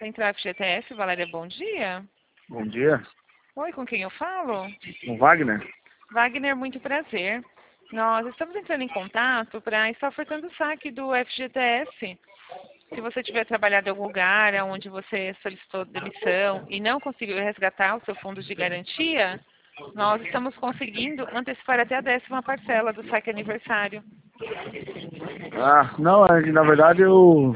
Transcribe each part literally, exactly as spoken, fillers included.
Central F G T S, Valéria, bom dia. Bom dia. Oi, com quem eu falo? O Wagner? Wagner, muito prazer. Nós estamos entrando em contato para estar ofertando o saque do F G T S. Se você tiver trabalhado em algum lugar onde você solicitou demissão e não conseguiu resgatar o seu fundo de garantia, nós estamos conseguindo antecipar até a décima parcela do saque aniversário. Ah, não, é que, na verdade eu,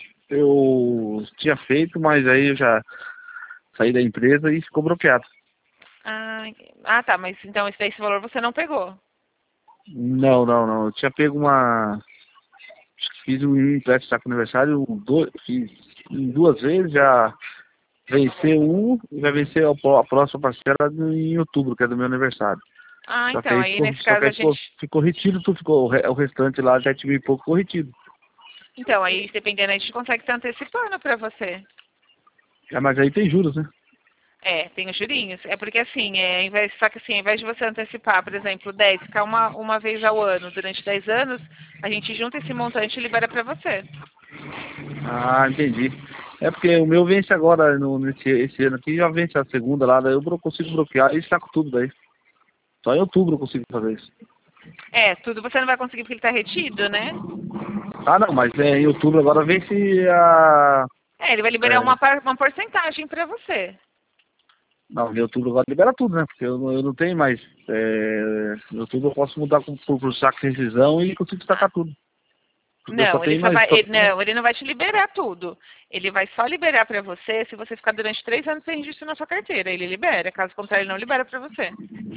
eu tinha feito, mas aí eu já saí da empresa e ficou bloqueado. Ah, ah, tá, mas então esse, esse valor você não pegou. Não, não, não. Eu tinha pego uma. Fiz um empréstimo de saco aniversário, dois, fiz em duas vezes, já venceu um e vai vencer a, a próxima parcela em outubro, que é do meu aniversário. Ah, Só que então, aí aí ficou, nesse só que caso aí a ficou, gente... ficou retido, tudo ficou, o re- o restante lá, já tive pouco, ficou retido. Então, aí dependendo, a gente consegue estar antecipando para você. É, mas aí tem juros, né? É, tem os jurinhos. É porque assim, é, ao invés, só que assim, ao invés de você antecipar, por exemplo, dez, ficar uma, uma vez ao ano durante dez anos, a gente junta esse montante e libera para você. Ah, entendi. É porque o meu vence agora, no, nesse esse ano aqui, já vence a segunda lá, daí eu bro- consigo bloquear e saco tudo daí. Só em outubro eu consigo fazer isso. É, tudo você não vai conseguir porque ele está retido, né? Ah, não, mas é, em outubro agora vence a... É, ele vai liberar É, uma, par- uma porcentagem para você. não, em outubro agora libera tudo, né? Porque eu, não- eu não tenho mais... É, em outubro eu posso mudar com- por, por saco de rescisão e consigo sacar tudo. Porque eu só Não, ele tenho só mais... vai, Só, ele, não, ele não vai te liberar tudo. Ele vai só liberar para você se você ficar durante três anos sem registro na sua carteira. Ele libera, caso contrário, ele não libera para você.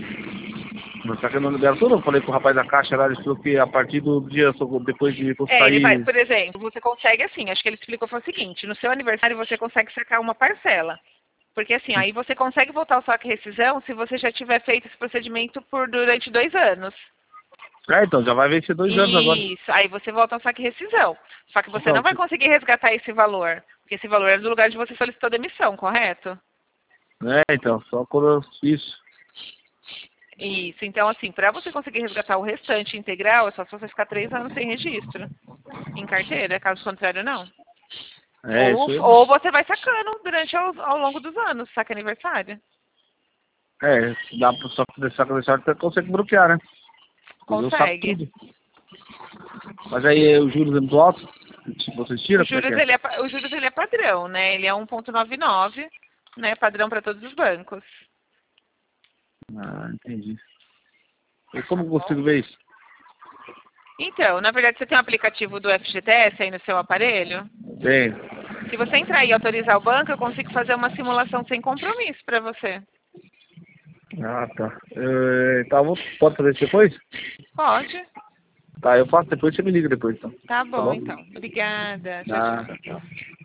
mas só que eu não libero tudo, eu falei com o rapaz da caixa lá, ele falou que a partir do dia, depois de eu É, ele vai, sair... por exemplo, você consegue assim, acho que ele explicou foi o seguinte, no seu aniversário você consegue sacar uma parcela. Porque assim, aí você consegue voltar ao saque rescisão se você já tiver feito esse procedimento por durante dois anos. É, então, já vai vencer dois anos agora. Isso, aí você volta ao saque rescisão. Só que você não Então, vai conseguir resgatar esse valor, porque esse valor é do lugar de você solicitou demissão, correto? é, então, só quando eu... Isso. Isso, então assim, para você conseguir resgatar o restante integral, é só se você ficar três anos sem registro em carteira, caso contrário não. É, Ou, isso aí. ou você vai sacando durante ao, ao longo dos anos, saca aniversário. É, dá pra só que saco aniversário até consegue bloquear, né? Porque eu saco Consegue. tudo. Mas aí os juros é muito altos? Se vocês tiram, Os como é que juros, é? ele é, pa- os juros ele é padrão, né? Ele é um vírgula noventa e nove, né? Padrão para todos os bancos. Ah, entendi. E como Tá eu bom? consigo ver isso? Então, na verdade, você tem um aplicativo do F G T S aí no seu aparelho? Tem. Se você entrar aí e autorizar o banco, eu consigo fazer uma simulação sem compromisso para você. Ah, tá. É, tá, vou, pode fazer isso depois? Pode? Tá, eu faço depois, você me liga depois, então. Tá Tá bom, bom? então. Obrigada. Tchau, Ah, tchau. tchau.